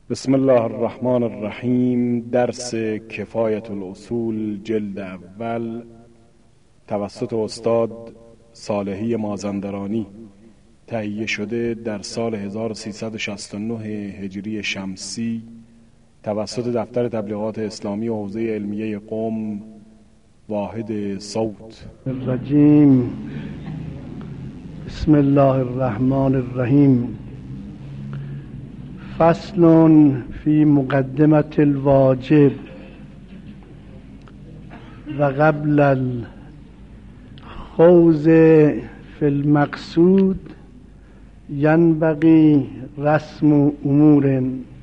بسم الله الرحمن الرحیم. درس کفایت الاصول جلد اول توسط استاد صالحی مازندرانی تهیه شده در سال 1369 هجری شمسی توسط دفتر تبلیغات اسلامی و حوزه علمیه قم واحد صوت. الرجیم. بسم الله الرحمن الرحیم. فصل فی مقدمة الواجب و قبل الخوض فی المقصود ینبغی رسم امور.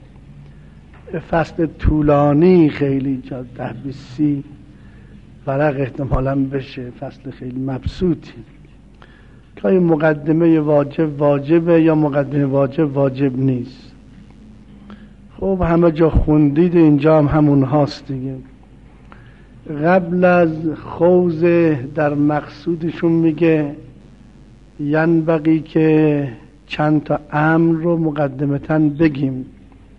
فصل طولانی خیلی جا 10-20 ورق احتمالاً بشه، فصل خیلی مبسوطی که مقدمه واجب واجبه یا مقدمه واجب نیست. خب همه جا خوندید، اینجا هم همون هاست دیگه. قبل از خوض در مقصودشون میگه ینبغی که چند تا امر رو مقدمتاً بگیم.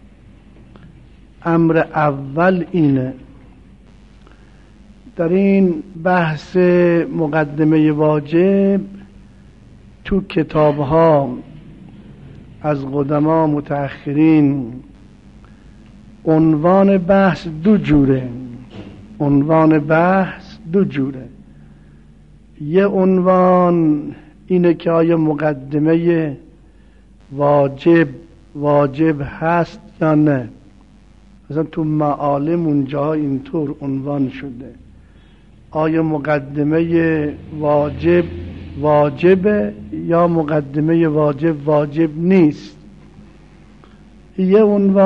امر اول اینه، در این بحث مقدمه واجب تو کتاب ها از قدما متأخرین عنوان بحث دو جوره. یه عنوان اینه که آیا مقدمه واجب هست یا نه. مثلا تو معالم اونجا اینطور عنوان شده، آیا مقدمه واجبه یا مقدمه واجب نیست. یه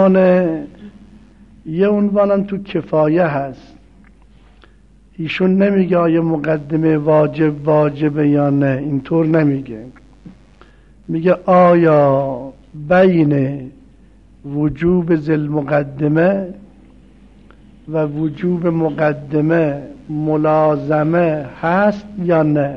عنوانم تو کفایه هست، ایشون نمیگه آیا مقدمه واجبه یا نه، اینطور نمیگه، میگه آیا بین وجوب ذل مقدمه و وجوب مقدمه ملازمه هست یا نه.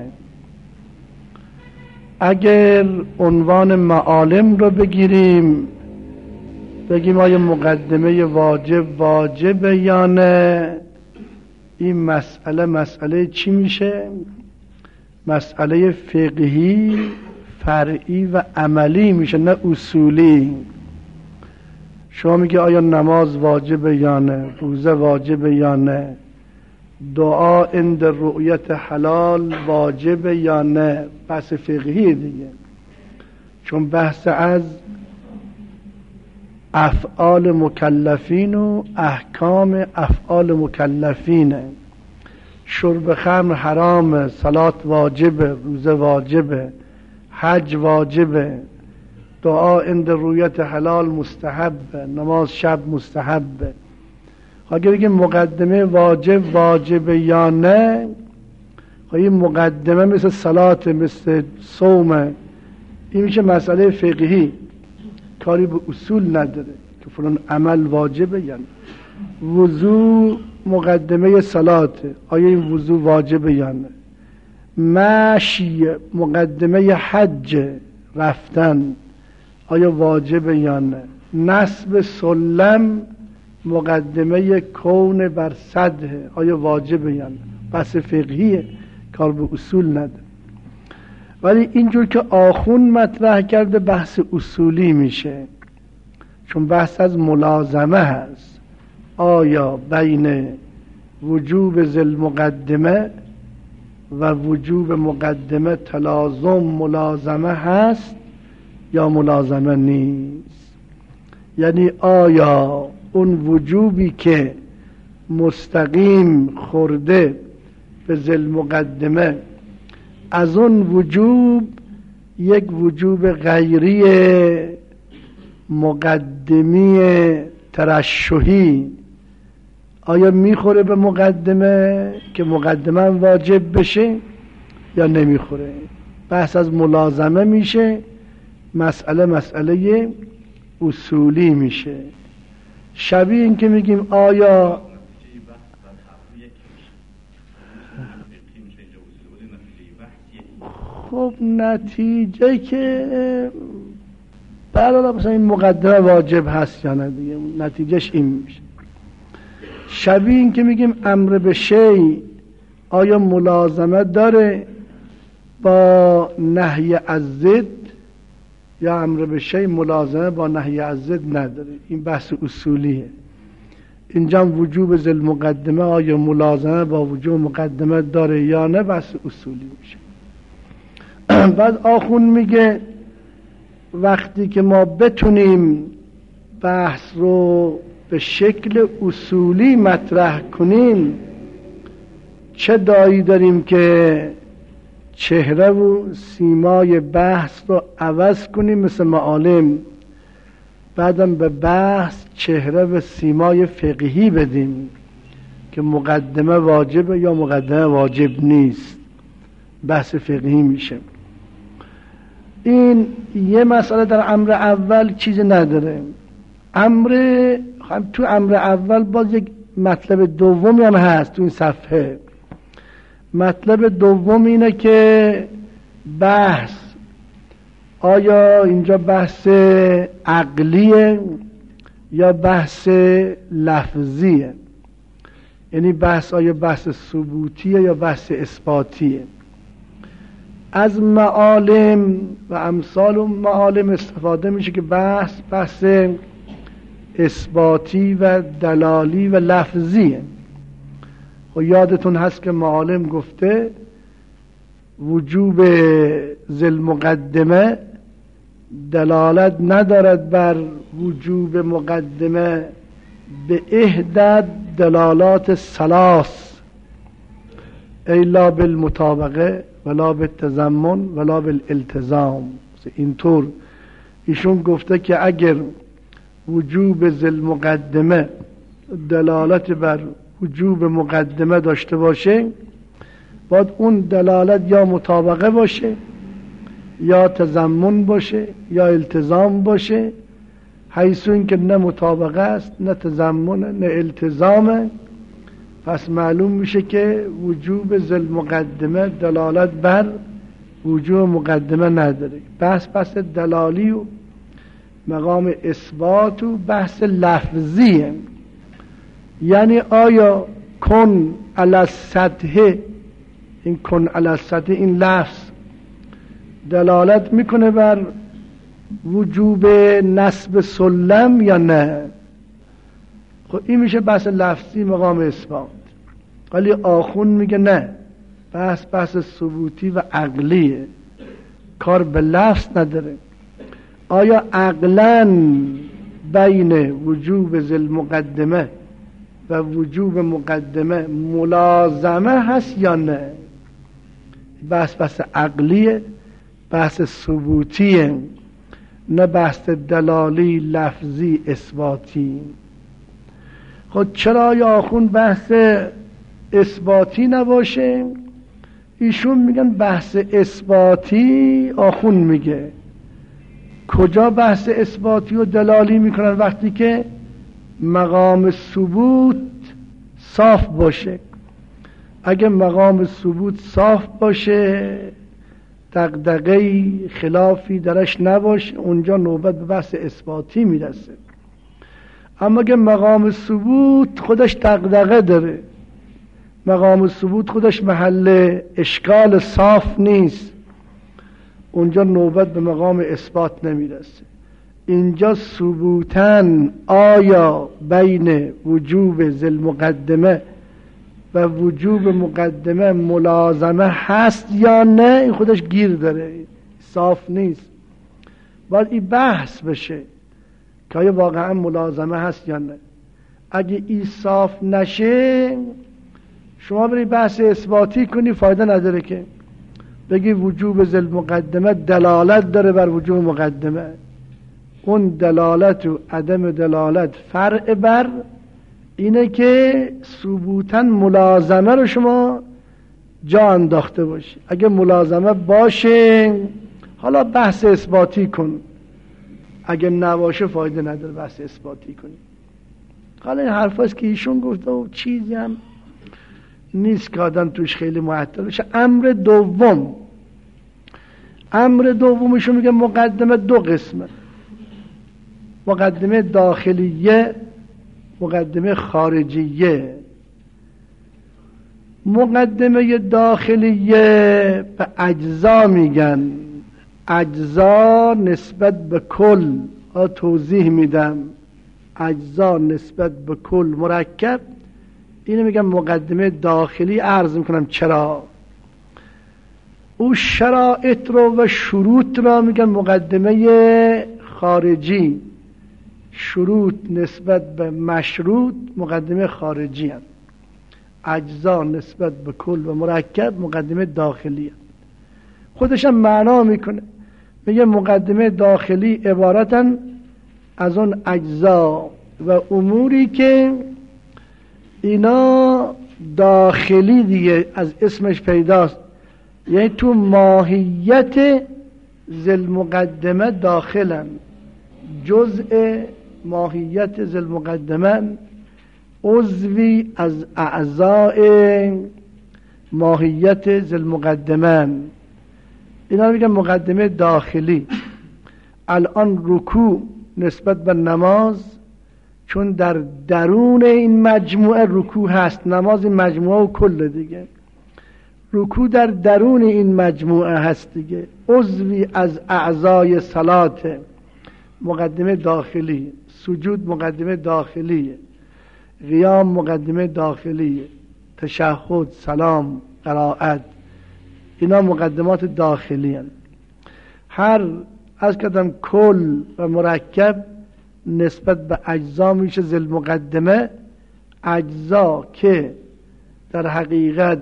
اگر عنوان معالم رو بگیریم بگیم آیا مقدمه واجبه یا نه، این مسئله چی میشه؟ مسئله فقهی، فرعی و عملی میشه، نه اصولی. شما میگه آیا نماز واجبه یا نه، روزه واجبه یا نه، دعا عند رؤیت حلال واجبه یا نه، بحث فقهی دیگه، چون بحث از افعال مکلفین و احکام افعال مکلفینه. شرب خمر حرام، صلات واجبه، روزه واجبه، حج واجبه، دعا عند رؤیت حلال مستحبه، نماز شب مستحبه. اگر بگیم مقدمه واجبه یا نه، این مقدمه مثل صلات، مثل صومه، این میشه مسئله فقهی، کاری به اصول نداره که فلان عمل واجبه یا نه. وضو مقدمه صلاته، آیا این وضو واجبه یا نه. مشی مقدمه حج، رفتن، آیا واجبه یا نه. نصب سلم مقدمه کون بر سده، آیا واجبه یا نه. بحث فقهیه، کار به اصول نداره. ولی اینجور که آخون مطرح کرده بحث اصولی میشه، چون بحث از ملازمه هست. آیا بین وجوب ذل مقدمه و وجوب مقدمه تلازم ملازمه هست یا ملازمه نیست. یعنی آیا اون وجوبی که مستقیم خورده به ذل مقدمه، از اون وجوب یک وجوب غیری مقدمی ترشحی، آیا میخوره به مقدمه که مقدمه واجب بشه یا نمیخوره. بحث از ملازمه میشه، مسئله اصولی میشه. شبیه این که میگیم آیا خب نتیجه که برحال مثلا این مقدمه واجب هست یا نه دیگه، نتیجهش این میشه. شبیه این که میگیم امر به شی آیا ملازمه داره با نهی از ضد، یا امر به شی ملازمه با نهی از ضد نداره. این بحث اصولیه. اینجا وجوب ذل مقدمه آیا ملازمه با وجوب مقدمه داره یا نه، بحث اصولی میشه. بعد آخون میگه وقتی که ما بتونیم بحث رو به شکل اصولی مطرح کنیم، چه دایی داریم که چهره و سیمای بحث رو عوض کنیم مثل معالم، بعدم به بحث چهره و سیمای فقهی بدیم که مقدمه واجبه یا مقدمه واجب نیست، بحث فقهی میشه. این یه مسئله در امر اول چیز نداره. تو امر اول باز یک مطلب دومی هم هست تو این صفحه. مطلب دوم اینه که بحث آیا اینجا بحث عقلیه یا بحث لفظیه، یعنی بحث آیا بحث ثبوتیه یا بحث اثباتیه. از معالم و امثال معالم استفاده میشه که بحث اثباتی و دلالی و لفظیه. و یادتون هست که معالم گفته وجوب ذل مقدمه دلالت ندارد بر وجوب مقدمه به احدى دلالات ثلاث، ای لا بالمطابقه ولا بالتضمن ولا بالالتزام. اینطور ایشون گفته که اگر وجوب ذل مقدمه دلالت بر وجوب مقدمه داشته باشه، باید اون دلالت یا مطابقه باشه یا تضمن باشه یا التزام باشه. حیث این که نه مطابقه است نه تضمن نه التزامه، پس معلوم میشه که وجوب ذل مقدمه دلالت بر وجوب مقدمه نداره. بحث دلالی و مقام اثبات و بحث لفظیه، یعنی آیا کن علی السطح، این کن علی السطح این لفظ دلالت میکنه بر وجوب نصب سلم یا نه. خب این میشه بحث لفظی مقام اثبات. ولی آخون میگه نه، بحث ثبوتی و عقلیه، کار به لفظ نداره. آیا عقلاً بین وجوب ذل مقدمه و وجوب مقدمه ملازمه هست یا نه؟ بحث عقلیه، بحث ثبوتیه، نه بحث دلالی لفظی اثباتی. خود چرا یا آخون بحث اثباتی نباشه؟ ایشون میگن بحث اثباتی. آخون میگه کجا بحث اثباتی و دلالی میکنن؟ وقتی که مقام ثبوت صاف باشه. اگه مقام ثبوت صاف باشه، دغدغه‌ای خلافی درش نباشه، اونجا نوبت به بحث اثباتی میرسه. اما اگه مقام ثبوت خودش دغدغه داره، مقام ثبوت خودش محل اشکال صاف نیست، اونجا نوبت به مقام اثبات نمیرسه. اینجا ثبوتاً آیا بین وجوب ذل مقدمه و وجوب مقدمه ملازمه هست یا نه، این خودش گیر داره، صاف نیست. باید این بحث بشه که آیا واقعا ملازمه هست یا نه. اگه این صاف نشه، شما بری بحث اثباتی کنی فایده نداره که بگی وجوب ذل مقدمه دلالت داره بر وجوب مقدمه. اون دلالت و عدم دلالت فرع بر اینه که ثبوتاً ملازمه رو شما جا انداخته باشی. اگه ملازمه باشه حالا بحث اثباتی کن، اگه نباشه فایده نداره بحث اثباتی کنی. حالا این حرف هست که ایشون گفته و چیزی هم نیست که آدم توش خیلی معطل بشه. امر دومشون میگه مقدمه دو قسمه. مقدمه داخلیه، مقدمه خارجیه. مقدمه داخلیه به اجزا میگن. اجزا نسبت به کل، توضیح میدم. اجزا نسبت به کل مرکب، اینو میگم مقدمه داخلی. عرض میکنم چرا. او شرایط رو و شروط را میگن مقدمه خارجی. شروط نسبت به مشروط مقدمه خارجی هست. اجزا نسبت به کل و مرکب مقدمه داخلی هست. خودش هم معنا میکنه، میگه مقدمه داخلی عبارتن از اون اجزا و اموری که اینا داخلی دیگه، از اسمش پیداست، یعنی تو ماهیت ذل مقدمه داخلن، جزء ماهیت ذل مقدمه، عضوی از اعضاء ماهیت ذل مقدمه. اینا رو میگن مقدمه داخلی. الان رکوع نسبت به نماز، چون در درون این مجموعه رکوع هست، نماز این مجموعه و کل دیگه، رکوع در درون این مجموعه هست دیگه، عضوی از اعضای صلات، مقدمه داخلی. سجود مقدمه داخلیه، قیام مقدمه داخلیه، تشهد، سلام، قرائت، اینا مقدمات داخلی هستند. هر از کدام کل و مرکب نسبت به اجزا میشه ذل مقدمه. اجزا که در حقیقت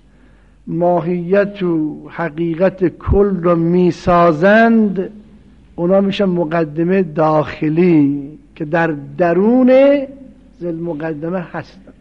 ماهیت و حقیقت کل رو میسازند، اونا میشه مقدمه داخلی که در درون ذل مقدمه هستند.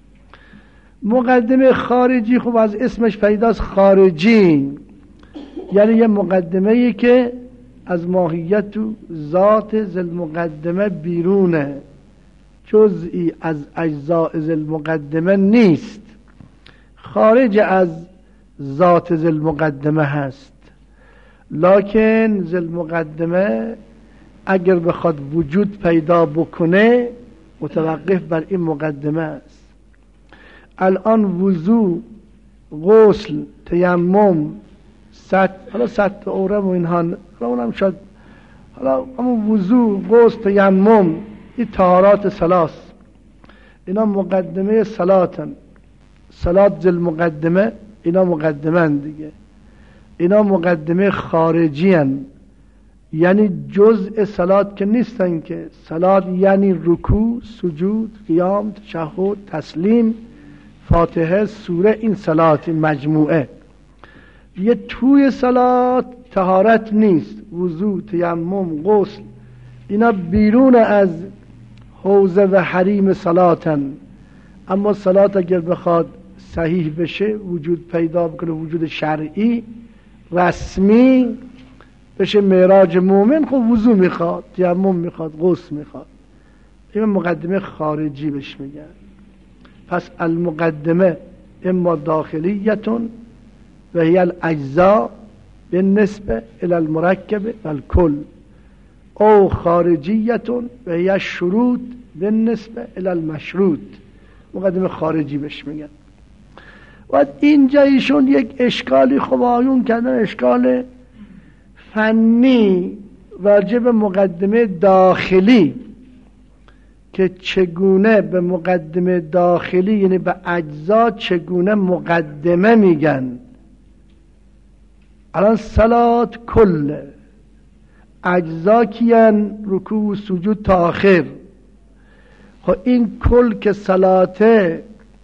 مقدمه خارجی خب از اسمش پیداست، خارجی، یعنی یه مقدمه‌ای که از ماهیت و ذات ذل مقدمه بیرونه، جزئی از اجزاء ذل مقدمه نیست، خارج از ذات ذل مقدمه هست. لکن ذل مقدمه اگر بخواد وجود پیدا بکنه متوقف بر این مقدمه است. الان وضو، غسل، تیمم، حالا سطح عوره و اینها، حالا اونم شاید، حالا اما وضو، غسل، تیمم، این طهارات ثلاث، اینا مقدمه صلاتن. صلات ذل مقدمه، اینا مقدمه دیگه. اینا مقدمه خارجی هن، یعنی جزء صلات که نیستن که. صلات یعنی رکوع، سجود، قیام، تشهد، تسلیم، فاتحه، سوره، این صلات، این مجموعه. یه توی صلات طهارت نیست، وضو، تیمم، غسل، اینا بیرون از حوزه و حریم صلاتن. اما صلات اگر بخواد صحیح بشه، وجود پیدا بکنه، وجود شرعی رسمی بشه، معراج مومن، خب وضو میخواد، تیمم میخواد، غسل میخواد. این مقدمه خارجی بهش میگن. پس المقدمه اما داخلیتون و هی الاجزاء بالنسبه الى المرکب و الکل، او خارجیتون و هی الشروط بالنسبه الى المشروط. مقدمه خارجی بهش میگن. و اینجا ایشون یک اشکالی خب آیون کردن، اشکال فنی راجع به مقدمه داخلی، که چگونه به مقدمه داخلی، یعنی به اجزا چگونه مقدمه میگن. الان صلات کل، اجزا کیان؟ رکوع و سجود تا آخر. خب این کل که صلاته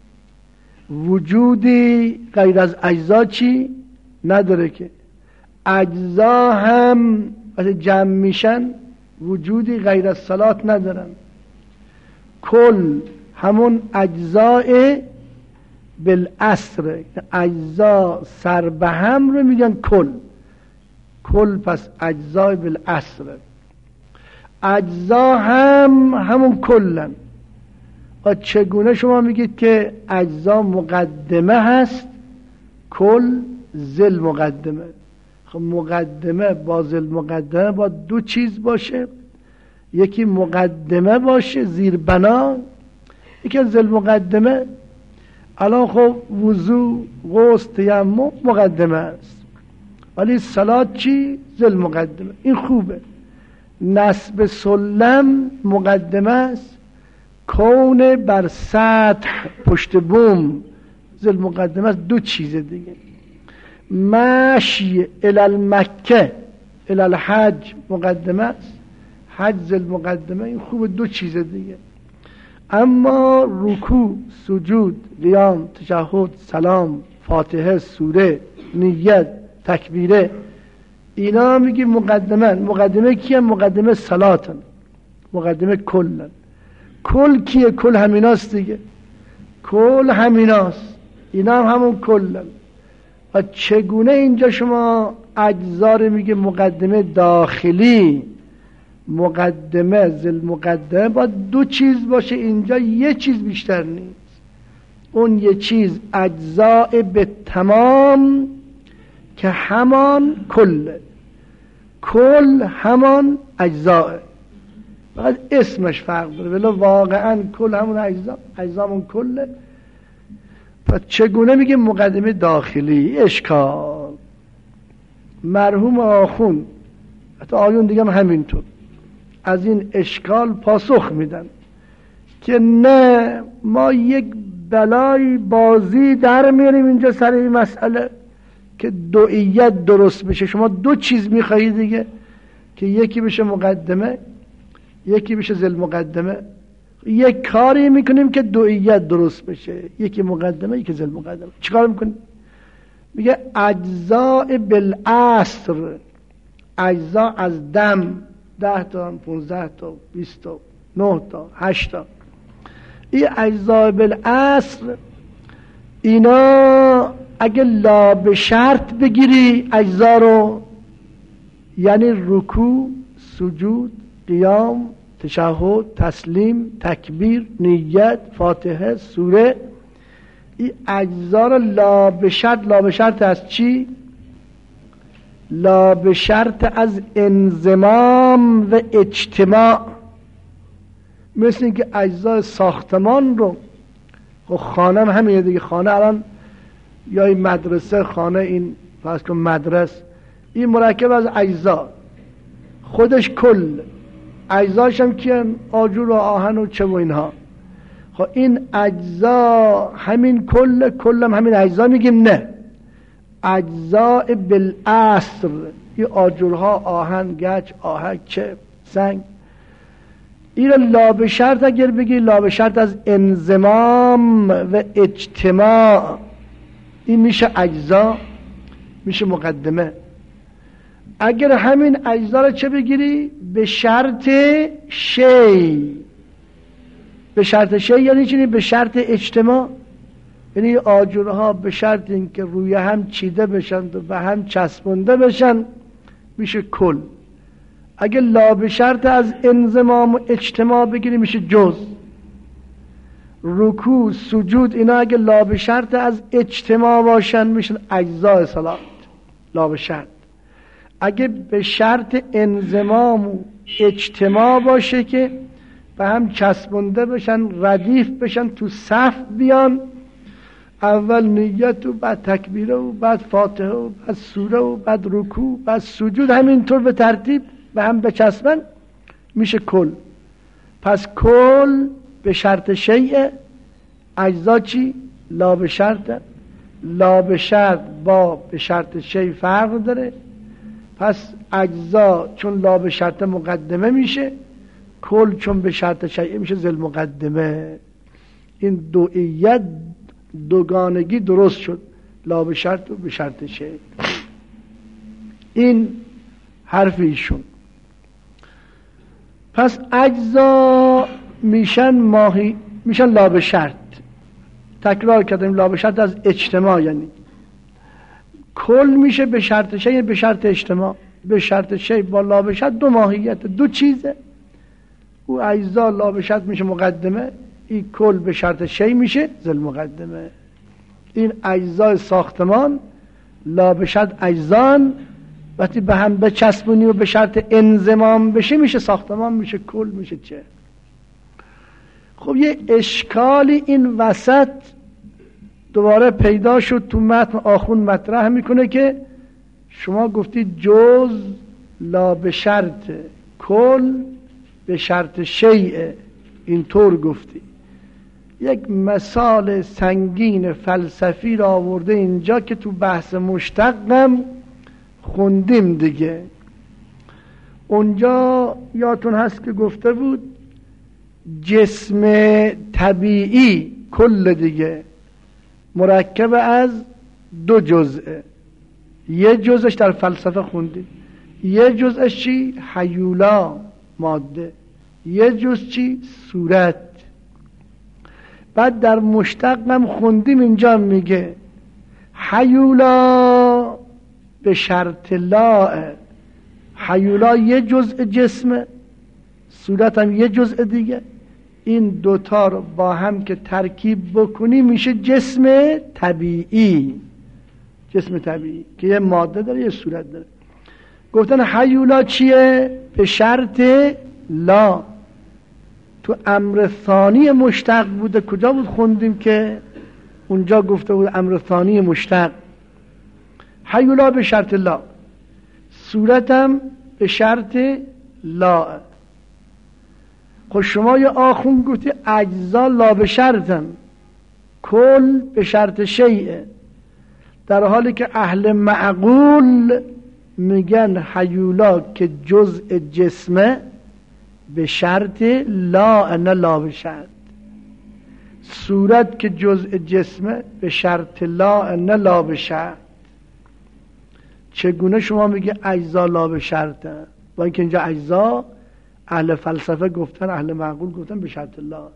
وجودی غیر از اجزا چی نداره که. اجزا هم وقتی جمع میشن وجودی غیر از صلات ندارن. کل همون اجزاء بالاصل، اجزا سر به هم رو میگن کل. کل پس اجزای بالاصل. اجزا هم همون کلن. و چگونه شما میگید که اجزا مقدمه هست، کل ذل مقدمه؟ خب مقدمه با ذل مقدمه با دو چیز باشه، یکی مقدمه باشه زیر بنا، یکی از المقدمه. الان خب وضو، غسل، تیمم مقدمه است، ولی صلات چی؟ ذل مقدمه. این خوبه. نصب سلم مقدمه است، کون بر سطح پشت بوم ذل مقدمه است. دو چیز دیگه. مشی الالمکه الالحج مقدمه است، حج ذل مقدمه. این خوبه. دو چیز دیگه. اما رکوع، سجود، قیام، تشهد، سلام، فاتحه، سوره، نیت، تکبیره، اینا میگی مقدمه. مقدمه کیه؟ مقدمه صلاتن، مقدمه کلن. کل کیه؟ کل همیناست دیگه. کل همیناست، اینا هم همون کلن. و چگونه اینجا شما اجزا رو میگه مقدمه داخلی؟ مقدمه ذل مقدمه باید دو چیز باشه، اینجا یه چیز بیشتر نیست. اون یه چیز اجزاء به تمام که همان کله. کل همان اجزاء، فقط اسمش فرق داره، ولی واقعا کل همون اجزا همون کله. و چگونه میگه مقدمه داخلی؟ اشکال. مرحوم آخوند حتی آیون دیگه هم همینطور از این اشکال پاسخ میدن که نه، ما یک بلای بازی در میاریم اینجا سر این مسئله که دوئیت درست بشه. شما دو چیز میخواهید دیگه، که یکی بشه مقدمه، یکی بشه ذل مقدمه. یک کاری میکنیم که دوئیت درست بشه، یکی مقدمه یکی ذل مقدمه. چیکار میکنیم؟ میگه اجزاء بالاصل، اجزا از دم 10 تا 15 تا 20 تا 9 تا 8 تا، این اجزاء بالاصل اینا اگه لا به شرط بگیری اجزا رو، یعنی رکوع، سجود، قیام، تشهد، تسلیم، تکبیر، نیت، فاتحه، سوره، این اجزا رو لا به شرط. لا به شرط از چی؟ لا به شرط از انضمام و اجتماع. مثل اینکه اجزای ساختمان رو، خانه هم همینه دیگه. خانه الان یا این مدرسه، خانه این فرض کن مدرسه، این مرکب از اجزا، خودش کل. اجزاش هم کیان؟ آجور و آهن و چه و اینها. خب این اجزا همین کل، کلم همین اجزا. میگیم نه، اجزاء بالاصل، این آجرها، آهن، گچ، آهک، چه، سنگ، این لا به شرط اگر بگی لا به شرط از انضمام و اجتماع، این میشه اجزا، میشه مقدمه. اگر همین اجزا رو چه بگیری؟ به شرط شی. به شرط شی یعنی چی؟ به شرط اجتماع، یعنی آجرها به شرط اینکه روی هم چیده بشن و به هم چسبونده بشن میشه کل. اگه لا به شرط از انضمام و اجتماع بگیری میشه جز. رکوع، سجود، اینا اگه لا به شرط از اجتماع باشن میشن اجزاء صلات، لا به شرط. اگه به شرط انضمام و اجتماع باشه که به هم چسبونده بشن، ردیف بشن، تو صف بیان، اول نیت و بعد تکبیره و بعد فاتحه و بعد سوره و بعد رکوع بعد سجود، همینطور به ترتیب به هم بچسبن میشه کل. پس کل به شرط شیء، اجزا چی؟ لا به شرط. لا به شرط با به شرط شیء فرق داره. پس اجزا چون لا به شرط مقدمه میشه، کل چون به شرط شیء میشه ذل مقدمه. این دوئیت، دوگانگی درست شد، لا به شرط و به شرط شیء. این حرف ایشون. پس اجزا میشن لا به شرط. تکرار کردیم لا به شرط از اجتماع، یعنی کل میشه به شرط شیء به شرط اجتماع. به شرط شیء با لا به شرط دو ماهیت، دو چیزه. او اجزا لا به شرط میشه مقدمه، این کل به شرط شیء میشه ذل مقدمه. این اجزای ساختمان لا به شرط اجزان، وقتی به هم بچسبونی و به شرط انضمام بشه میشه ساختمان، میشه کل، میشه چه. خب یه اشکالی این وسط دوباره پیدا شد تو متن. آخوند مطرح میکنه که شما گفتی جز لا به شرط، کل به شرط شیء، اینطور گفتی. یک مثال سنگین فلسفی را آورده اینجا که تو بحث مشتقم خوندیم دیگه. اونجا یادتون هست که گفته بود جسم طبیعی کل دیگه مرکب از دو جزءه. یه جزءش در فلسفه خوندیم، یه جزءش چی؟ هیولا، ماده. یه جزء چی؟ صورت. بعد در مشتقم خوندیم اینجا میگه هیولا به شرط لا. هیولا یه جزء جسمه، صورت هم یه جزء دیگه. این دوتا رو با هم که ترکیب بکنی میشه جسم طبیعی. جسم طبیعی که یه ماده داره یه صورت داره. گفتن هیولا چیه؟ به شرط لا. تو امر ثانی مشتق بوده. کجا بود خوندیم که اونجا گفته بود امر ثانی مشتق هیولا به شرط لا، صورتم به شرط لا. خب شما یه آخون گفتی اجزا لا به شرطن، کل به شرط شیء، در حالی که اهل معقول میگن هیولا که جزء جسمه به شرط لا، نه لا به شرط. صورت که جزء جسمه به شرط لا، نه لا به شرط. چگونه شما میگه اجزا لا به شرطه؟ با اینکه اینجا اجزا اهل فلسفه گفتن، اهل معقول گفتن به شرط لا.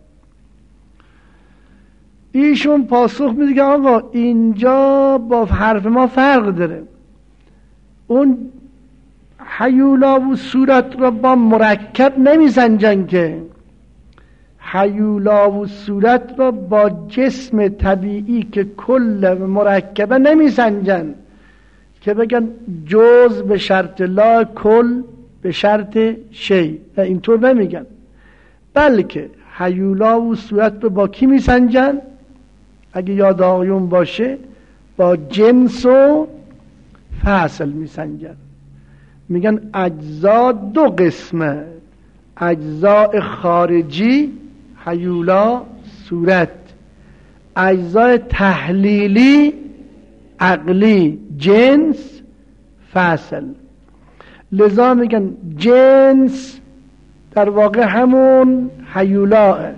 ایشون پاسخ میده که آقا اینجا با حرف ما فرق داره. اون هیولا و صورت را با مرکب نمیسنجن که. هیولا و صورت را با جسم طبیعی که کل مرکبه نمیسنجن که بگن جز به شرط لا، کل به شرط شی. اینطور نمیگن، بلکه هیولا و صورت رو با کی میسنجن؟ اگه یاد آقایون باشه با جنس و فصل میسنجن. میگن اجزا دو قسمه، اجزاء خارجی هیولا صورت، اجزاء تحلیلی عقلی جنس فصل. لذا میگن جنس در واقع همون هیولا،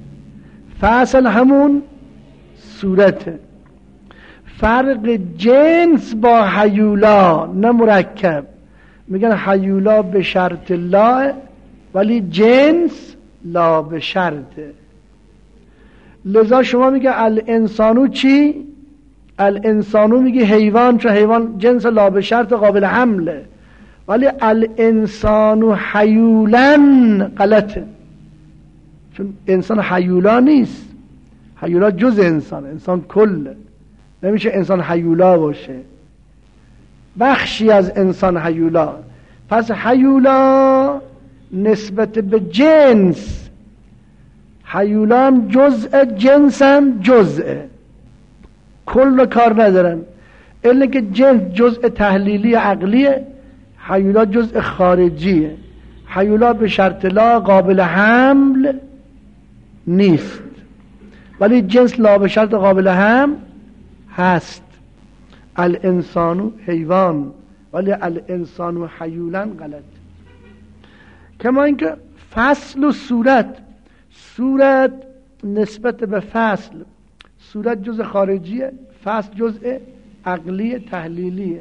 فصل همون صورته. فرق جنس با هیولا نه مرکب. میگن هیولا به شرط لا ولی جنس لا به شرطه. لذا شما میگه الانسانو چی؟ الانسانو میگه حیوان، چون حیوان جنس لا به شرط قابل حمله، ولی الانسانو حیولن غلطه، چون انسان حیولا نیست. حیولا جز انسان کله، نمیشه انسان حیولا باشه، بخشی از انسان حیولا. پس حیولا نسبت به جنس، حیولا هم جزء، جنس هم جزء، کل کار ندارن. الا که جنس جزء تحلیلی عقلیه، حیولا جزء خارجیه. حیولا به شرط لا قابل حمل نیست، ولی جنس لا به شرط قابل حمل هست. الانسانو حیوان ولی الانسانو حیولن غلط. کما اینکه فصل و صورت، صورت نسبت به فصل، صورت جزء خارجیه، فصل جزء عقلی تحلیلیه.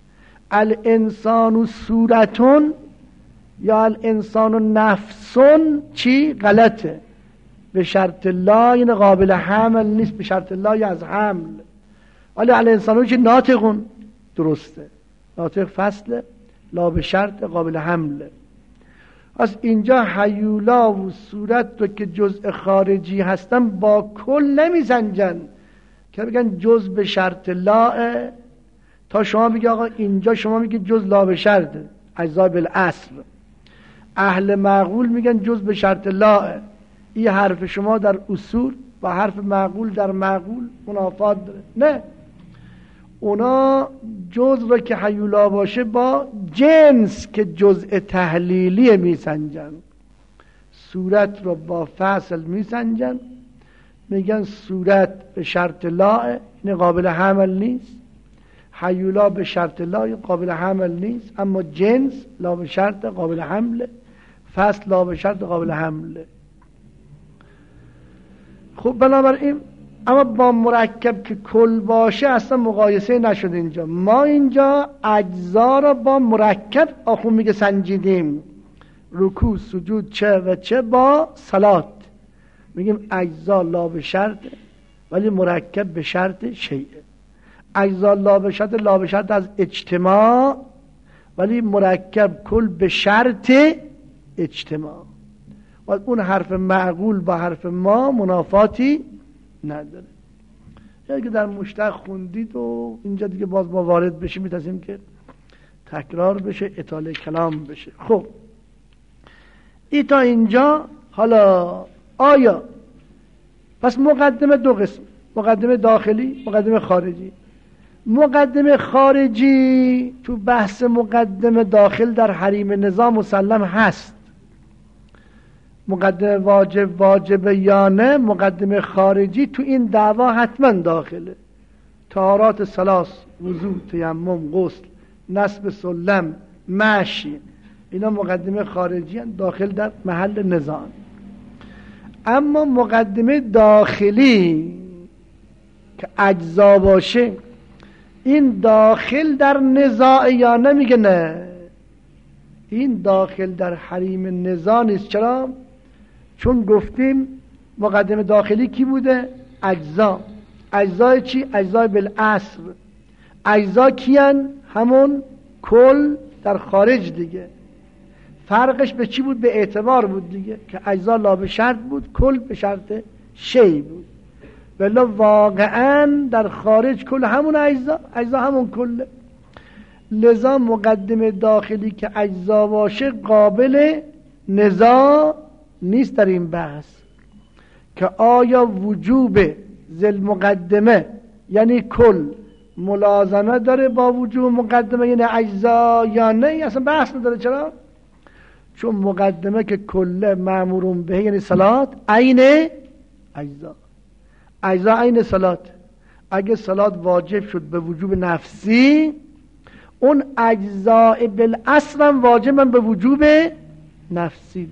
الانسانو صورتون یا الانسانو نفسون چی؟ غلطه. به شرط لا این قابل حمل نیست، به شرط لا یا از حمل. ولی الانسانو چی؟ ناطقون، درسته، ناطق فصله، لا به شرط قابل حمله. از اینجا حیولا و صورت رو که جزء خارجی هستن با کل نمیسنجن که بگن جز به شرط لا تا شما بگی آقا اینجا شما میگی جز لا به شرطه، اجزا بالاصل. اهل معقول میگن جز به شرط لا. این حرف شما در اصول و حرف معقول در معقول منافات داره. نه، اونا جز را که حیولا باشه با جنس که جزء تحلیلی میسنجن، صورت را با فصل میسنجن، میگن صورت به شرط لا این قابل حمل نیست، حیولا به شرط لا قابل حمل نیست، اما جنس لا به شرط قابل حمله، فصل لا به شرط قابل حمله. خب بنابراین اما با مرکب که کل باشه اصلا مقایسه نشد. اینجا ما اینجا اجزا را با مرکب آخون میگه سنجیدیم، رکوع سجود چه و چه با صلات، میگیم اجزا لا به شرط ولی مرکب به شرط شیء. اجزا لا به شرط از اجتماع ولی مرکب کل به شرط اجتماع. و اون حرف معقول با حرف ما منافاتی نداره. یعنی که در مشتق خوندید و اینجا دیگه باز ما وارد بشیم میتونیم که تکرار بشه، اطاله کلام بشه. خب این تا اینجا. حالا آیا پس مقدمه دو قسم، مقدمه داخلی، مقدمه خارجی. مقدمه خارجی تو بحث مقدمه داخل در حریم نظام مسلم هست، مقدمه واجب یا نه. مقدمه خارجی تو این دعوا حتما داخله. طهارات ثلاث، وضو، تیمم، غسل، نصب سلم، مشی، اینا مقدمه خارجی هستند، داخل در محل نظام. اما مقدمه داخلی که اجزا باشه، این داخل در نزاع یا نمیگه نه، این داخل در حریم نزاع نیست. چرا؟ چون گفتیم مقدمه داخلی کی بوده؟ اجزا. اجزای چی؟ اجزای بالاصل. اجزا کیان؟ همون کل در خارج دیگه. فرقش به چی بود؟ به اعتبار بود دیگه، که اجزا لا به شرط بود، کل به شرط شی بود. ولی واقعا در خارج کل همون اجزا همون کله. لذا مقدمه داخلی که اجزا باشه قابل نزاع نیست در این بحث که آیا وجوب ذل مقدمه یعنی کل ملازمه داره با وجوب مقدمه یعنی اجزا یا نه. اصلا بحث نداره. چرا؟ چون مقدمه که کل مأمورون به یعنی صلات عین اجزا، اجزا عین صلات. اگه صلات واجب شد به وجوب نفسی، اون اجزاء بالاصل هم واجبن به وجوب نفسی.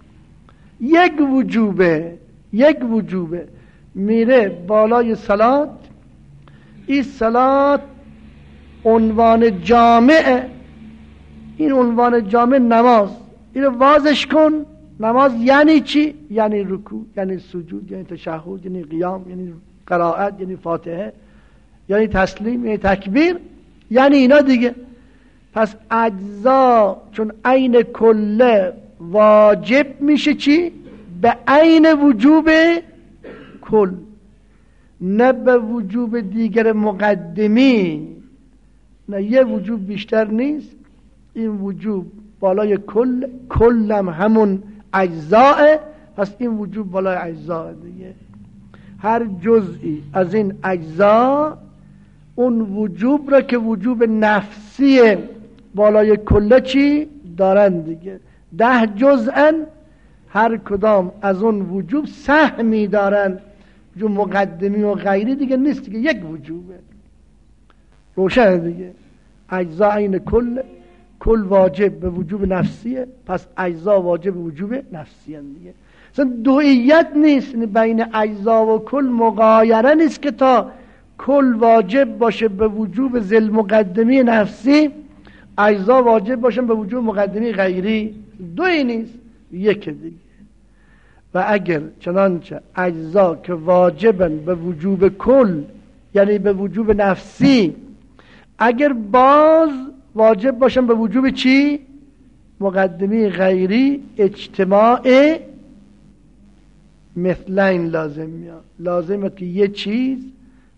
یک وجوبه میره بالای صلات. این صلات عنوان جامعه، این عنوان جامع نماز. اینو وازش کن. نماز یعنی چی؟ یعنی رکوع، یعنی سجود، یعنی تشهد، یعنی قیام، یعنی قرائت، یعنی فاتحه، یعنی تسلیم، یعنی تکبیر، یعنی اینا دیگه. پس اجزا چون عین کله واجب میشه چی؟ به عین وجوب کل، نه به وجوب دیگر مقدمی. نه، یه وجوب بیشتر نیست. این وجوب بالای کلم همون اجزاء، پس این وجوب بالای اجزاء دیگه. هر جزئی از این اجزا اون وجوب را که وجوب نفسی بالای کله چی دارن دیگه. 10 جزءن، هر کدام از اون وجوب سهمی دارن. جو مقدمی و غیری دیگه نیست دیگه، یک وجوبه. روشن دیگه. اجزا این کل واجب به وجوب نفسیه، پس اجزا واجب به وجوب نفسیه دیگه. اصلا دوئیت نیست بین اجزا و کل، مغایره نیست که تا کل واجب باشه به وجوب ذل مقدمی نفسی، اجزا واجب باشن به وجوب مقدمی غیری. دوئی نیست، یک دیگه. و اگر چنانچه اجزا که واجبن به وجوب کل یعنی به وجوب نفسی، اگر باز واجب باشن به وجوب چی؟ مقدمی غیری، اجتماع مثلین لازم میاد. لازمه که یه چیز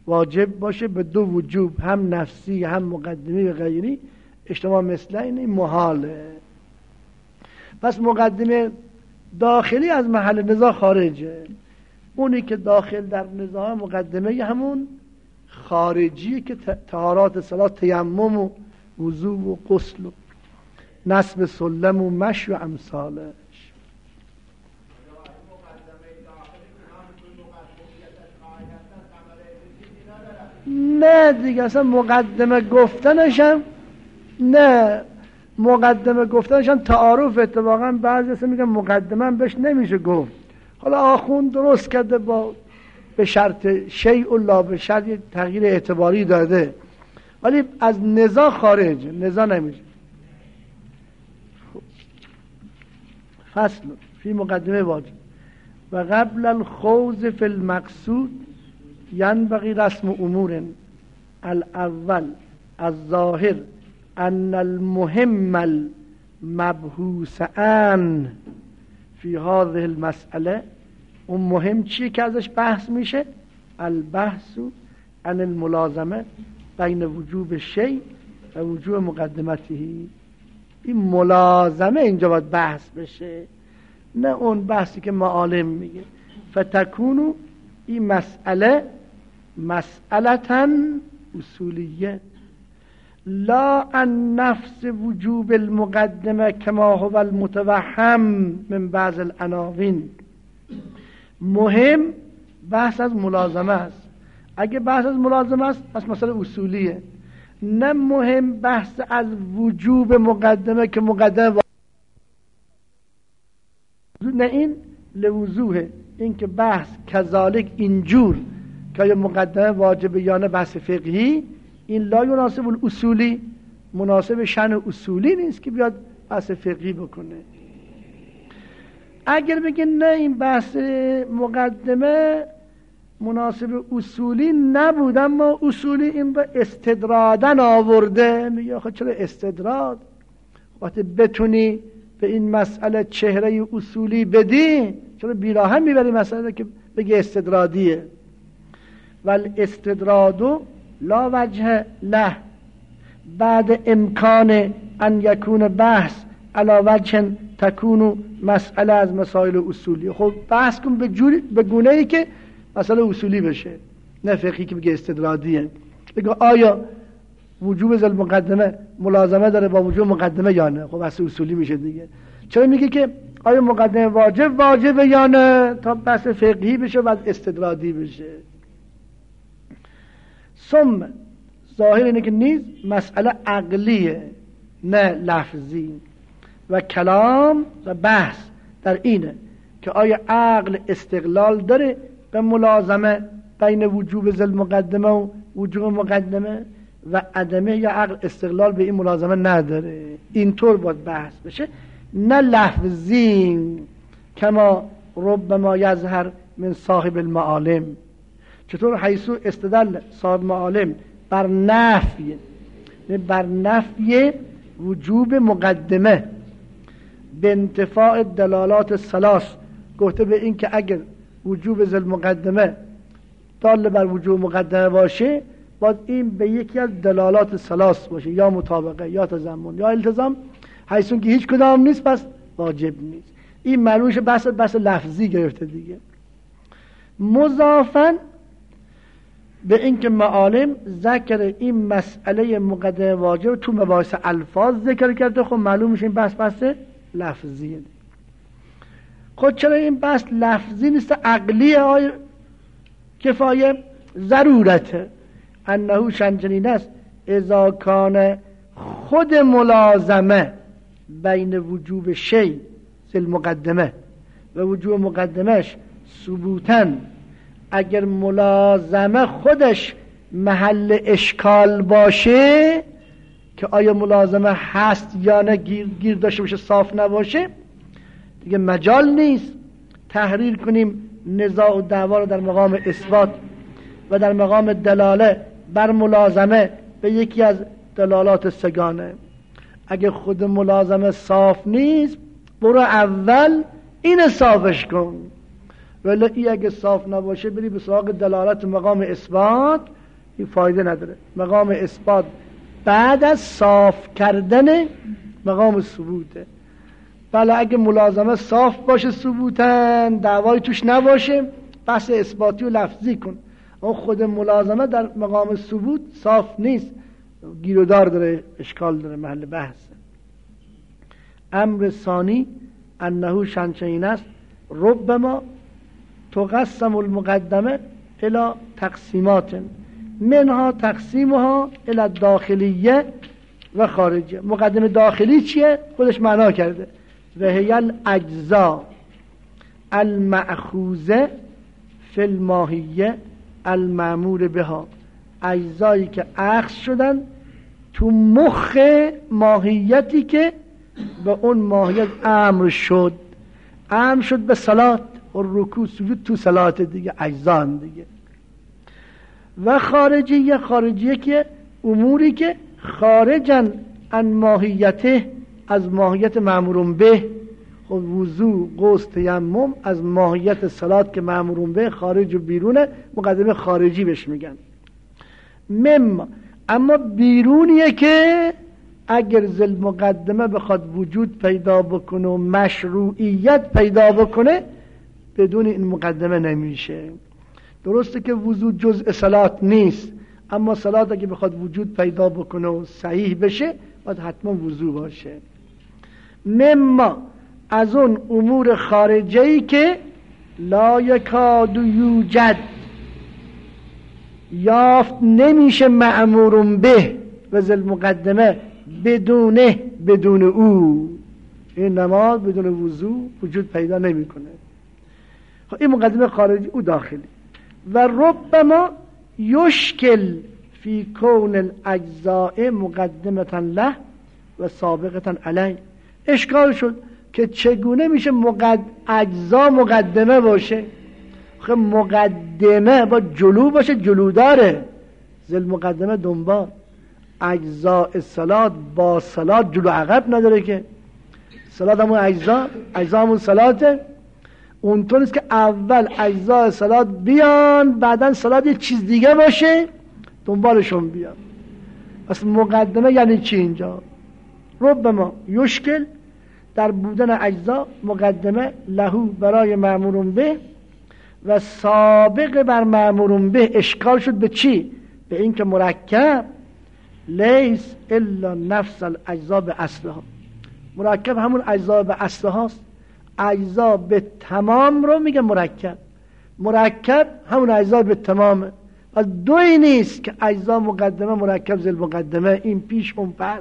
واجب باشه به دو وجوب، هم نفسی هم مقدمی و غیری، اجتماع مثل این محاله. پس مقدمه داخلی از محل نزاع خارجه. اونی که داخل در نزاع مقدمه همون خارجی که طهارات صلاة، تیمم و وضو و غسل و نصب سلم و مشی و امثالش. نه دیگه اصلا مقدمه گفتنشم نه، مقدمه گفتنشم تعارف. اتفاقا بعضی اصلا میگن مقدمه بهش نمیشه گفت. حالا آخوند درست کرده با به شرط شیء و لا به شرط تغییر اعتباری داده، ولی از نزاع خارج، نزاع نمیشه. فصل فی مقدمه واجب و قبل الخوض فی المقصود ینبغی رسم امور. الاول الظاهر ان المهم المبحوث عن فی هذه المسئله. اون مهم چیه که ازش بحث میشه؟ البحث عن الملازمه بین وجوب شیء و وجوب مقدمتی. این ملازمه اینجا باید بحث بشه، نه اون بحثی که معالم میگه. فتکونو این مسئله مسئلتاً اصولیه لا عن نفس وجوب المقدمه کما هو المتوهم من بعض العناوین. مهم بحث از ملازمه است. اگه بحث از ملازمه است پس مسئله اصولیه. نه مهم بحث از وجوب مقدمه که مقدمه نه، این لوضوحه. این که بحث کذالک اینجور که مقدمه واجب یا نه بحث فقهی، این لا یناسب الاصولی، مناسب شأن اصولی نیست که بیاد بحث فقهی بکنه. اگر بگه نه این بحث مقدمه مناسب اصولی نبود اما اصولی این را استدرادن آورده، میگه آخه چرا استدراد؟ وقتی بتونی به این مسئله چهره اصولی بدی چرا بیراهن میبری مسئله که بگه استدرادیه؟ ول استدرادو لا وجه له بعد امکان ان یکون بحث علا وجه تکونو مسئله از مسائل اصولی. خب بحث کن به گونه ای که مسئله اصولی بشه، نه فقهی که بگه استدرادیه. بگه آیا وجوب ذل مقدمه ملازمه داره با وجوب مقدمه یا نه؟ خب بحث اصولی میشه دیگه. چرا میگه که آیا مقدمه واجبه یا نه تا بحث فقهی بشه بعد استدرادی بشه. ثم ظاهر اینه که نیز مسئله عقلیه نه لفظی، و کلام و بحث در اینه که آیا عقل استقلال داره به ملازمه بین وجوب ذل مقدمه و وجوب مقدمه و عدمه، یا عقل استقلال به این ملازمه نداره. اینطور باید بحث بشه، نه لفظی کما ربما یظهر من صاحب المعالم. چطور؟ حیثو استدل صاحب معالم بر نفی وجوب مقدمه به انتفاع دلالات الثلاث. گفته به این که اگر وجوب ذل مقدمه دال بر وجوب مقدمه باشه باید این به یکی از دلالات الثلاث باشه، یا مطابقه یا تضمن یا التزام. حیثون که هیچ کدام نیست پس واجب نیست. این معنوش بحث لفظی گرفته دیگه. مضافاً به اینکه معالم ذکر این مسئله مقدمه واجب تو مباحث الفاظ ذکر کرده، خب معلوم میشه این بحث لفظیه. خب چرا این بحث لفظی نیست عقلیه؟ آیا کفایه ضرورته انه شنجنین است اذا کان خود ملازمه بین وجوب شیء ذل مقدمه و وجوب مقدمش ثبوتن. اگر ملازمه خودش محل اشکال باشه که آیا ملازمه هست یا نه، گیر داشته باشه، صاف نباشه، دیگه مجال نیست تحریر کنیم نزاع و دعوا رو در مقام اثبات و در مقام دلاله بر ملازمه به یکی از دلالات سگانه. اگه خود ملازمه صاف نیست برو اول این صافش کن، ولی این اگه صاف نباشه بری به سراغ دلالت مقام اثبات، این فایده نداره. مقام اثبات بعد از صاف کردن مقام ثبوته. بله اگه ملازمه صاف باشه ثبوتن، دعوای توش نباشه، بحث اثباتی و لفظی کن. اون خود ملازمه در مقام ثبوت صاف نیست، گیرودار داره، اشکال داره، محل بحث. امر ثانی انه شنچین است ربما تقسم المقدمه الى تقسیمات منها تقسیمها الى داخلیه و خارجیه. مقدمه داخلی چیه؟ خودش معنا کرده، و هی الاجزاء المأخوذه فی الماهیه المأمور بها، اجزایی که اخذ شدن تو مخ ماهیتی که به اون ماهیت امر شد به صلات و رکوع سجود تو صلات دیگه، اجزا هم دیگه. و خارجیه که اموری که خارجن عن ماهیته، از ماهیت مأمور به، خب وضو، غسل، تیمم از ماهیت صلات که مأمور به خارج و بیرونه، مقدمه خارجی بهش میگن. اما بیرونیه که اگر زل مقدمه بخواد وجود پیدا بکنه و مشروعیت پیدا بکنه، بدون این مقدمه نمیشه. درسته که وضو جزء صلات نیست، اما صلات اگه بخواد وجود پیدا بکنه و صحیح بشه باید حتما وضو باشه. از اون امور خارجی که لا یکاد یوجد، یافت نمیشه مأمور به و ذل مقدمه بدون او، این نماز بدون وضو وجود پیدا نمیکنه. این مقدمه خارجی، او داخلی. و ربما یشکل فی کون الاجزاء مقدمتا له و سابقتا علیه. اشکال شد که چگونه میشه اجزا مقدمه باشه. خب مقدمه با جلو باشه، جلو داره، ذل مقدمه دنبال. اجزاء صلات با صلات جلو عقب نداره که. صلات همون اجزا همون صلاته. اونطور نیست که اول اجزاء صلات بیان بعدن صلات یه چیز دیگه باشه دنبالشون بیان. پس مقدمه یعنی چی اینجا؟ ربما یشکل، در بودن اجزا مقدمه لهو برای مأمور به و سابق بر مأمور به. اشکال شد به چی؟ به این که مرکب لیس الا نفس الاجزا به اصلها. مرکب همون اجزا به اصلهاست. اجزا به تمام رو میگه مرکب همون اجزا به تمامه. پس دوی نیست که اجزا مقدمه مرکب ذل مقدمه، این پیش اون پس.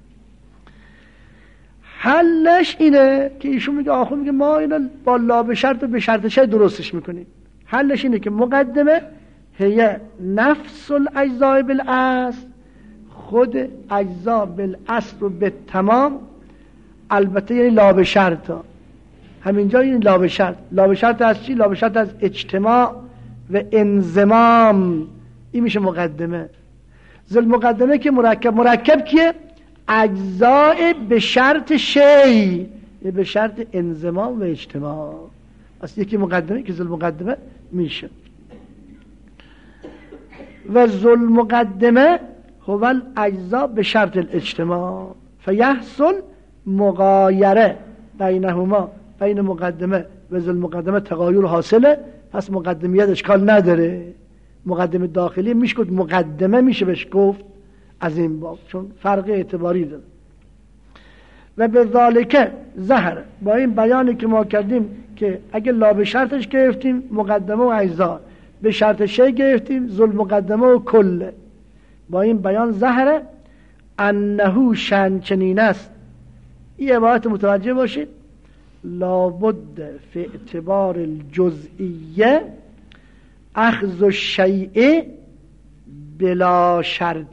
حلش اینه که ایشون میگه، آخو میگه ما اینا با لا به شرط و به شرط شای درستش میکنیم. حلش اینه که مقدمه هی نفس الاجزاء بالاصل، خود اجزا بالاصل رو به تمام، البته یعنی لا به شرط. همینجا این لا به شرط. لا به شرط از چی؟ لا به شرط از اجتماع و انضمام. این میشه مقدمه. ذل مقدمه که مرکب کیه؟ اجزاء به شرط شی، به شرط انضمام و اجتماع. پس یکی مقدمه که ذل مقدمه میشه. و ذل مقدمه هو الاجزاء به شرط الاجتماع فیحصل مغایره بینهما، بین مقدمه و ذل مقدمه تغایر حاصله. پس مقدمیت اشکال نداره. مقدمه داخلی میشه گفت مقدمه، میشه بهش گفت از این باب، چون فرق اعتباری داره. و به ذالک ظهر، با این بیانی که ما کردیم که اگه لا به شرطش گرفتیم مقدمه و اجزا، به شرط شی گرفتیم ذل مقدمه و کل، با این بیان ظهر انه شأن چنین است. این عبارت متوجه باشید، لابد فی اعتبار الجزئیه اخذ الشیء بلا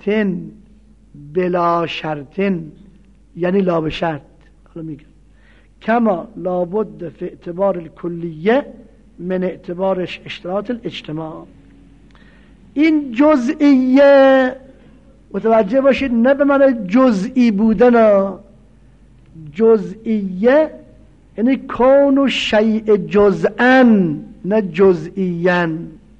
شرطن، یعنی لا به شرط. حالا میگم کما لابد فی اعتبار الکلیه من اعتبارش اشتراط الاجتماع. این جزئیه متوجه باشید، نه به معنی جزئی بودن. جزئیه یعنی کون و شیء جزءا، نه جزئیاً.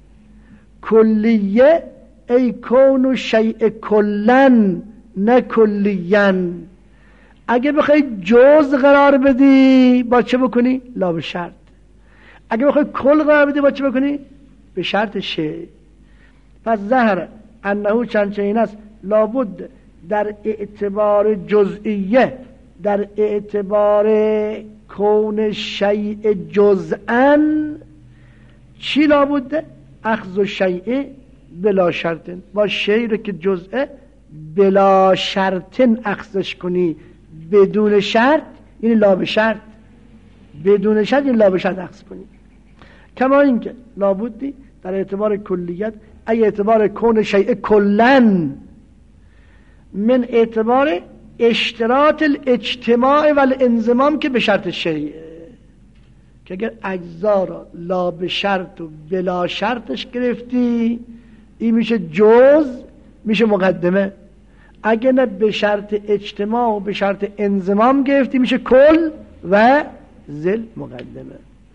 کلیه ای کون شیء کلن نه کلیاً. اگه بخوای جز قرار بدی با چه بکنی؟ لا به شرط. اگه بخوای کل قرار بدی با چه بکنی؟ به شرط شیء. پس ظهر انه چنین است لابد در اعتبار جزئیه، در اعتبار کون شیء جزءا چی لابده؟ اخذ شیء بلا شرط. با شیء رو که جزءه بلا شرط اخذش کنی، بدون شرط یعنی لا به شرط، بدون شرط یعنی لا به شرط اخذ کنی. کما اینکه لابدی در اعتبار کلیت ای اعتبار کون شیء کلن من اعتبار اشتراط الاجتماع و الانضمام که به شرط شیء، که اگر اجزا را لا به شرط و بلا شرطش گرفتی این میشه جز، میشه مقدمه. اگر نه به شرط اجتماع و به شرط انضمام گرفتی میشه کل و ذل مقدمه.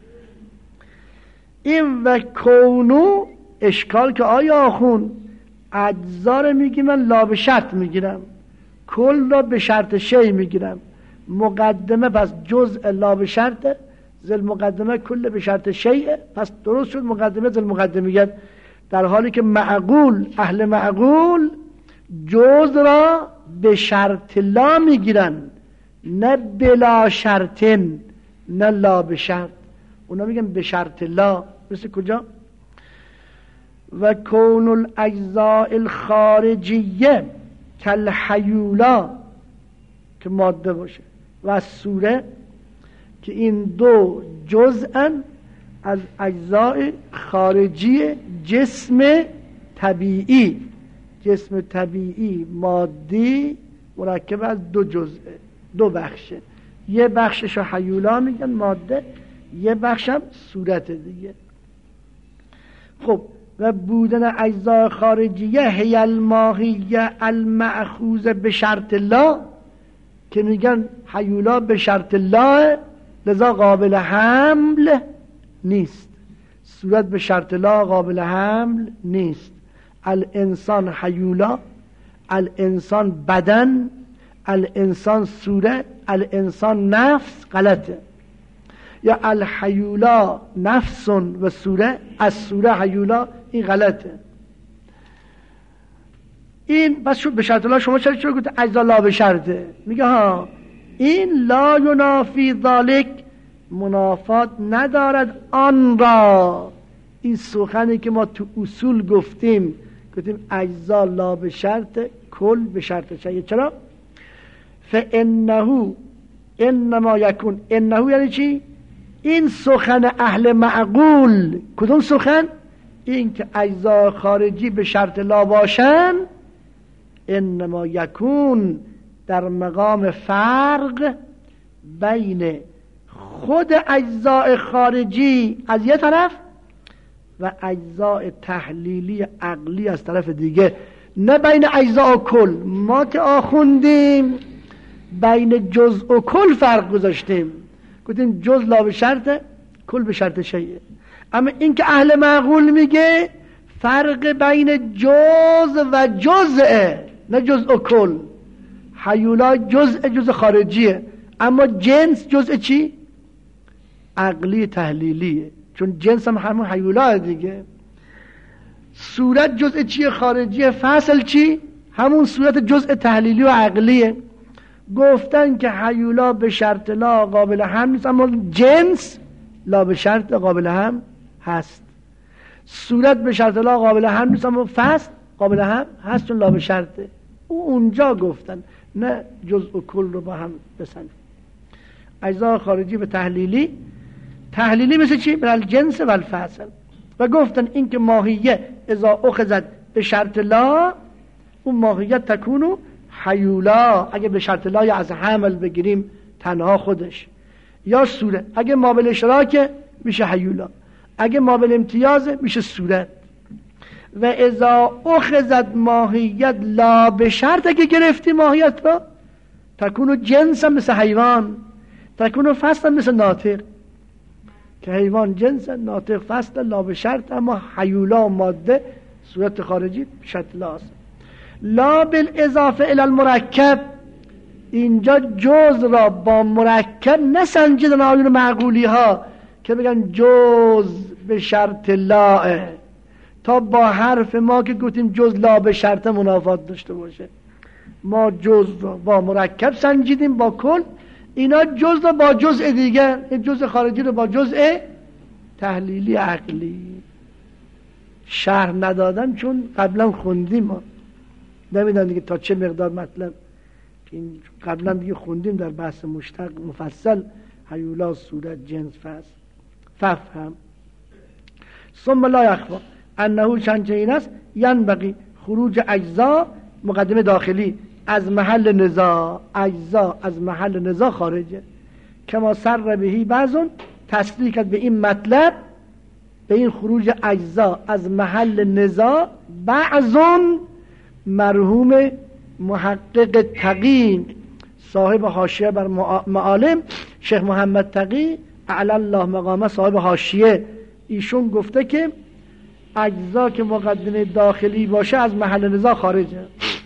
این و کونو اشکال که آیا آخون اجزا رو میگی من لا به شرط میگیرم، کل را به شرط شیء میگیرم، مقدمه پس جزء لا به شرط، ذل مقدمه کل به شرط شیء، پس درست شد مقدمه ذل مقدمیت. در حالی که معقول، اهل معقول جز را به شرط لا میگیرن نه بلا شرطن، نه لا به شرط. اونا میگن به شرط لا. مثل کجا؟ و کون الاجزاء الخارجیه کالحیولا که ماده باشه و سوره که این دو جزءاً از اجزاء خارجی جسم طبیعی. جسم طبیعی مادی مرکب از دو جزءه، دو بخشه. یه بخشش رو حیولا میگن ماده، یه بخشم صورت دیگه. خب و بودن اجزاء خارجیه هی الماهیه المأخوذ به شرط لا که میگن حیولا به شرط لا لذا قابل حمل نیست، صورت به شرط لا قابل حمل نیست. الانسان حیولا، الانسان بدن، الانسان صورت، الانسان نفس غلطه. یا الحیولا نفس و صورت، از صورت حیولا، این غلطه. این بس شد به شرط لا. شما چرا گفت اجزا لا به شرطه؟ میگه ها این لا ینافی ذالک، منافات ندارد آن را. این سخنی که ما تو اصول گفتیم اجزا لا به شرط، کل به شرط شیء. چرا؟ فانه انما یکون. انه یعنی چی؟ این سخن اهل معقول. کدوم سخن؟ این که اجزا خارجی به شرط لا باشن انما یکون در مقام فرق بین خود اجزاء خارجی از یه طرف و اجزاء تحلیلی عقلی از طرف دیگه، نه بین اجزاء و کل. ما که آخوندیم بین جزء و کل فرق گذاشتیم، گفتیم جزء لا به شرط، کل به شرط شیء. اما این که اهل معقول میگه فرق بین جزء و جزء، نه جزء و کل. حیولا جزء خارجیه، اما جنس جزء چی؟ عقلی تحلیلیه، چون جنس هم همون حیولا دیگه. صورت جزء چیه؟ خارجیه. فصل چی؟ همون صورت جزء تحلیلی و عقلیه. گفتن که حیولا به شرط لا قابل هم نیست، اما جنس لا به شرط قابل هم هست. صورت به شرط لا قابل هم نیست، اما فصل قابل هم هست چون لا به شرطه. اونجا گفتن نه جزء و کل رو با هم بسنجیم. اجزا خارجی به تحلیلی، تحلیلی مثل چی؟ بر الجنس و الفصل. و گفتن این که ماهیه اذا اخذت به شرط لا، اون ماهیت تکونو حیولا. اگه به شرط لا یا از حمل بگیریم تنها خودش، یا صورت. اگه مابل اشراکه میشه حیولا، اگه مابل امتیازه میشه صورت. و اذا اخذت ماهیت لا به شرط، اگه گرفتی ماهیت را تکونو جنس هم مثل حیوان، تکونو فصل هم مثل ناطق. که حیوان جنس ناطق فصل لا به شرط، اما حیولا ماده صورت خارجی شرط لا است. لا بالاضافه الی المرکب، اینجا جز را با مرکب نسنجیدن آیون معقولی ها که بگن جز به شرط لا، تا با حرف ما که گفتیم جز لا به شرط منافات داشته باشه. ما جز را با مرکب سنجیدیم با کل، اینا جز را با جزء دیگر، جزء خارجی رو با جزء تحلیلی عقلی شرح ندادن، چون قبلا خوندیم، ما نمیدونم دیگه تا چه مقدار مطلب، این قبلا دیگه خوندیم در بحث مشتق مفصل، حیولا صورت جنس ففهم. ثم لا یخفی انه چنچه این است ینبغی خروج اجزا، مقدمه داخلی، از محل نزاع، اجزا از محل نزاع خارجه. کما سر بهی بعضون تصریح کرد به این مطلب، به این خروج اجزا از محل نزاع، بعضون مرحوم محقق تقی صاحب حاشیه بر معالم شیخ محمد تقی اعلی الله مقامه صاحب حاشیه، ایشون گفته که اجزا که مقدمه داخلی باشه از محل نزاع خارجه.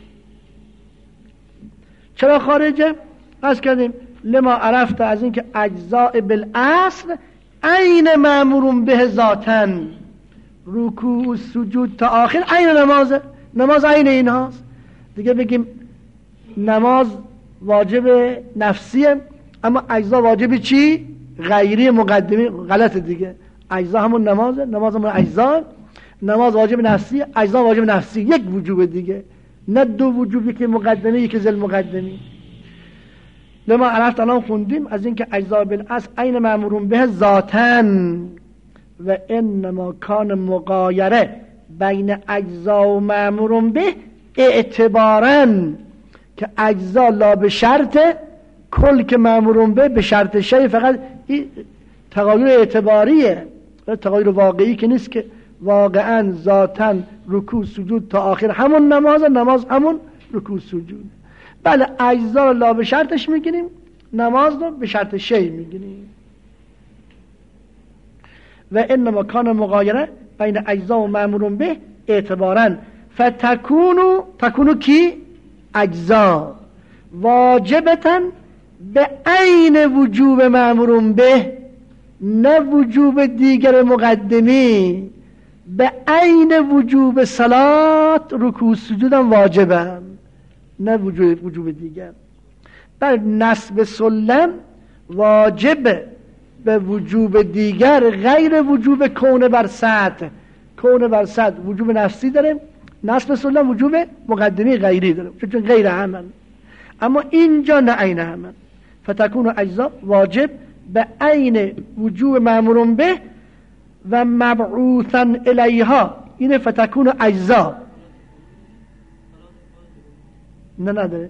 چرا خارجه؟ از کردیم لما عرفت، از اینکه اجزاء بالاصل عین مأمور به ذاتن، رکوع سجود تا آخر عین نمازه، نماز عین اینهاست دیگه. بگیم نماز واجب نفسیه اما اجزا واجب چی؟ غیری مقدمی، غلط دیگه. اجزا همون نمازه، نماز همون اجزا، نماز واجب نفسی، اجزا واجب نفسی، یک وجوب دیگه، نه دو وجوبی که مقدمی یکی ذل مقدمی. لما عرفت الان خوندیم از اینکه اجزا بالاصل عین مأمور به ذاتن و انما کان مغایره بین اجزا و مأمور به اعتبارن، که اجزا لا به شرط، کل که مأمور به شرط شی، فقط تغایر اعتباریه، تغایر واقعی که نیست، که واقعا ذاتاً رکوع سجود تا آخر همون نماز، نماز همون رکوع سجود. بله اجزا لا به شرطش میگیریم، نماز رو به شرط شی میگیریم. و انما کان مغایره بین اجزا و مأمور به اعتباراً فتکونو کی؟ اجزا واجبتاً به عین وجوب مأمور به، نه وجوب دیگر مقدمی، به عین وجوب صلات رکوع سجود هم واجبن، نه وجوب دیگر. بل نصب سلم واجب به وجوب دیگر غیر وجوب کون بر سطح. کون بر سطح وجوب نفسی داره، نصب سلم وجوب مقدمی غیری داره، چون غیر همن. اما اینجا نه عین همن. فتکون اجزا واجب به عین وجوب مأمور به و مبعوثا الیها، اینه فتکون اجزا. نه نداره.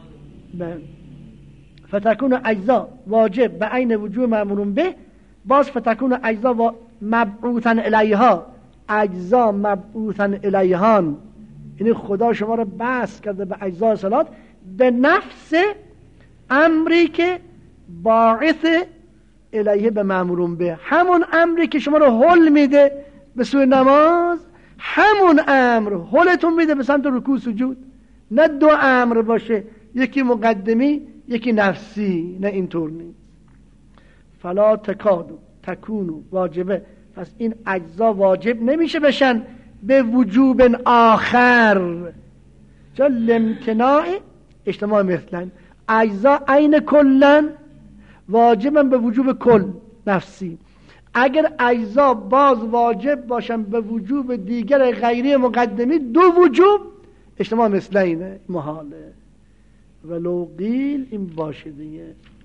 فتکون اجزا واجب به عین وجوب مأمور به، باز فتکون اجزا و مبعوثا الیها، اجزا مبعوثا الیهان، یعنی خدا شما رو بس کرده به اجزا صلات به نفس امری که باعث الیه به مأمور به، همون امری که شما رو حل میده به سوی نماز، همون امر حلتون میده به سمت رکوع سجود. نه دو امر باشه، یکی مقدمی یکی نفسی، نه اینطور نیست. فلا تکادو تکونو واجبه، پس این اجزا واجب نمیشه بشن به وجوب آخر، چون لامتناع اجتماع مثلن. اجزا عین کلن واجبن به وجوب کل نفسی. اگر اجزا باز واجب باشن به وجوب دیگر غیری مقدمی، دو وجوب اجتماع مثلینه، محاله. ولو قیل این باشه دیگه.